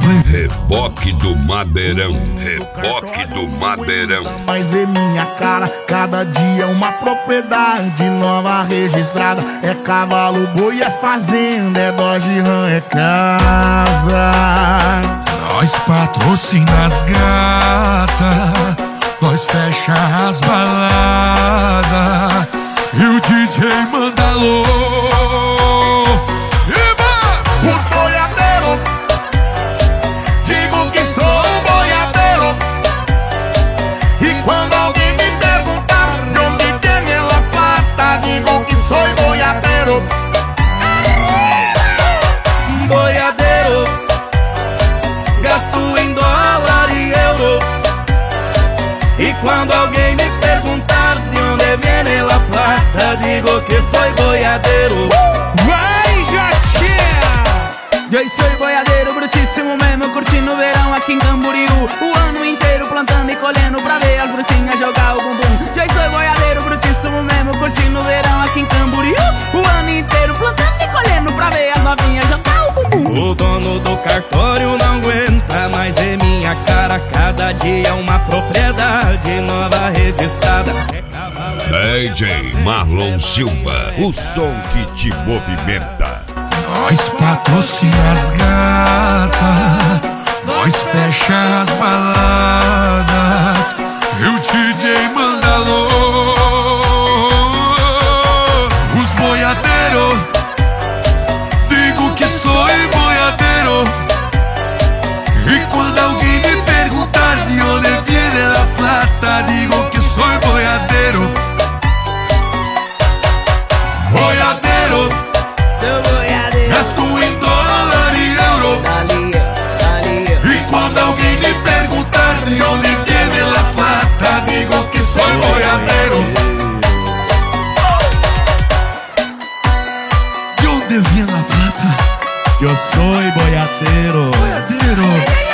Reboque do Madeirão, reboque do Madeirão. Mas vê minha cara, cada dia uma propriedade nova registrada. É cavalo, boi, é fazenda, é Dodge Ram, é casa. Nós patrocina as gatas, nós fecha as baladas e o DJ manda alô. Os boiadeiros, digo que sou boiadeiro. E quando alguém me perguntar de onde tem la plata, digo que sou boiadeiro. Boiadeiro, gasto em dólar e euro. E quando alguém me perguntar de onde viene la plata, digo que sou boiadeiro. Vai, Jatinha! Eu sou boiadeiro brutíssimo mesmo, curtindo o verão aqui em Camboriú. O ano inteiro plantando e colhendo pra ver as brutinhas jogar o bumbum. Eu sou boiadeiro brutíssimo mesmo, curtindo o verão aqui em Camboriú. O ano inteiro plantando e colhendo pra ver as novinhas jogar o bumbum. O dono do cartório não aguenta mais ver minha cara. Cada dia uma propriedade nova registrada. DJ Marlon Silva, o som que te movimenta. Nós patrocina as gatas, nós fecha as baladas e o DJ manda alô. Os boiadeiros, digo que sou boiadeiro. E quando alguém me perguntar de onde viene la plata, digo que sou boiadeiro. Boiadeiro, Sou boiadeiro, gasto em dólar e euro. E quando alguém me perguntar de onde viene la plata, digo que sou boiadeiro. De onde viene la plata? Eu sou boiadeiro. Boiadeiro.